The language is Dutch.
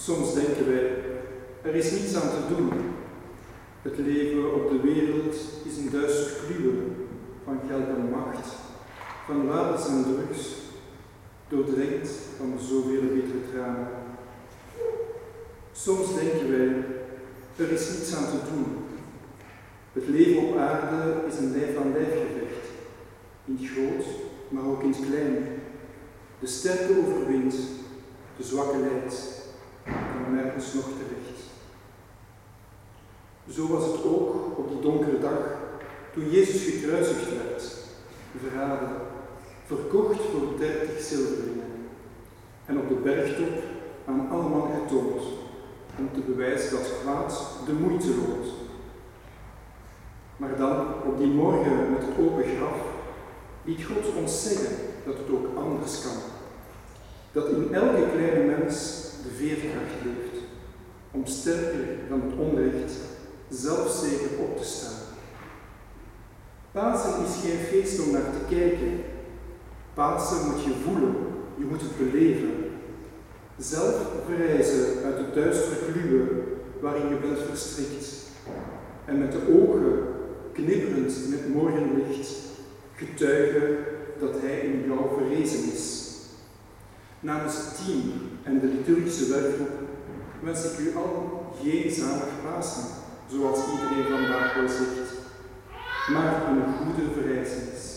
Soms denken wij, er is niets aan te doen. Het leven op de wereld is een duister kluwen van geld en macht, van wapens en drugs, doordrenkt van zoveel bittere tranen. Soms denken wij, er is niets aan te doen. Het leven op aarde is een lijf-aan-lijf gevecht, in het groot, maar ook in het klein. De sterke overwint, de zwakke lijdt, kan nergens nog terecht. Zo was het ook op die donkere dag, toen Jezus gekruisigd werd, verraden, verkocht voor 30 zilverlingen en op de bergtop aan alle man getoond, om te bewijzen dat kwaad de moeite loont. Maar dan, op die morgen met het open graf, liet God ons zeggen dat het ook anders kan. Dat in elke kleine mens de veerkracht leeft, om sterker dan het onrecht zelfzeker op te staan. Pasen is geen feest om naar te kijken. Pasen moet je voelen, je moet het beleven. Zelf verrijzen uit de duistere kluwen waarin je bent verstrikt. En met de ogen, knipperend met morgenlicht, getuigen dat hij in jou verrezen is. Namens het team en de liturgische werkgroep wens ik u allen geen zalig Pasen, zoals iedereen vandaag wel zegt, maar een goede verrijzenis.